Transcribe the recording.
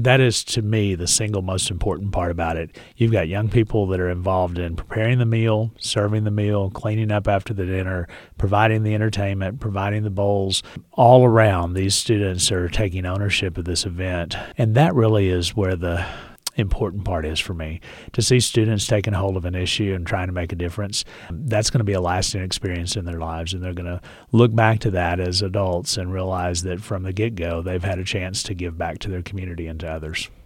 that is, to me, the single most important part about it. You've got young people that are involved in preparing the meal, serving the meal, cleaning up after the dinner, providing the entertainment, providing the bowls. All around, these students are taking ownership of this event. And that really is where the important part is for me, to see students taking hold of an issue and trying to make a difference. That's going to be a lasting experience in their lives, and they're going to look back to that as adults and realize that from the get-go they've had a chance to give back to their community and to others.